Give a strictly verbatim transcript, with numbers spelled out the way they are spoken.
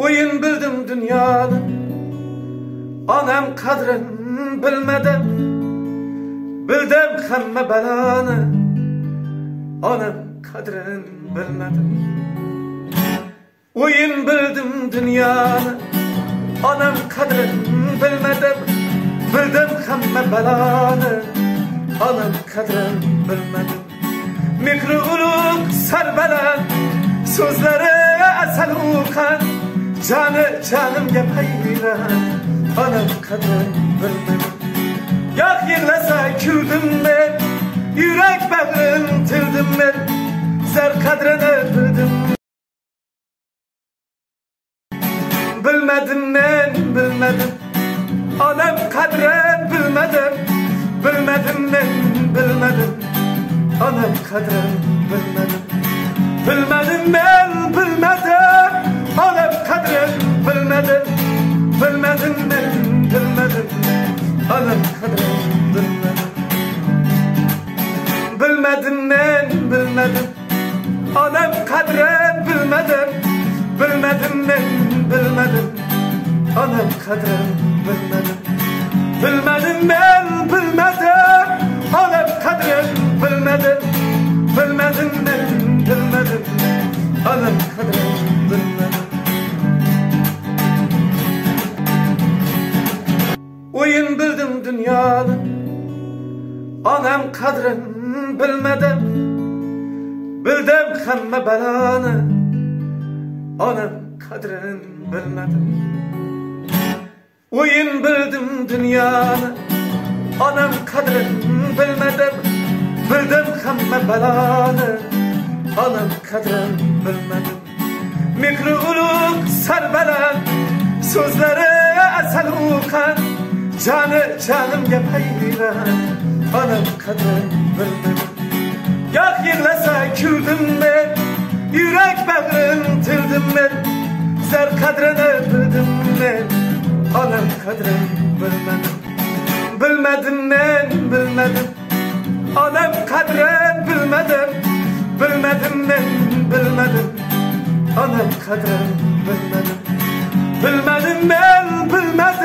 Oyun bildim dünyada, anam kadrin bilmedim. Bildim hamma balani, anam kadrin bilmedim. Oyun bildim dünyada, anam kadrin bilmedim. Bildim hamma balani, anam kadrin bilmedim. Mikro uluk sarbalan, sözleri asal ukan, canı canımga paylan, anam kadrin bilmedim. Yak yığlasa kürdüm ben, yürek bağrın tirdim ben, zar kadrini bildim. Bilmedim ben, bilmedim, anam kadrini bilmedim. Bilmedim ben, bilmedim, anam kadrini bilmedim. Bilmedim ben, bilmedim, anam kadrini bilmedim. Bilmedim ben, bilmedim, anam kadrini bilmedim. Bilmedim ben, bilmedim, anam kadrini bilmedim. Bilmedim ben, bilmedim, anam kadrini bilmedim. Bilmedim ben, bilmedim, anam kadrini bilmedim. Bilmedim ben, bilmedim, anam kadrini bilmedim. Oyun bildim dünyada, anam kadrin bilmedim. Bildim hamma balani, anam kadrin bilmedim. Oyun bildim dünyada, anam kadrin bilmedim. Bildim hamma balani, anam kadrin bilmedim. Mikro uluk sarbalan, sözleri asal ukan, canı canımga paylan, anam kadrin bilmedim. Yak yığlasa kürdüm ben, yürek bağrın tirdim ben, zar kadrini bildim ben, anam kadrin bilmedim. Bilmedim ben, bilmedim, anam kadrin bilmedim. Bilmedim ben, bilmedim, anam kadrin bilmedim. Bilmedim ben, bilmedim,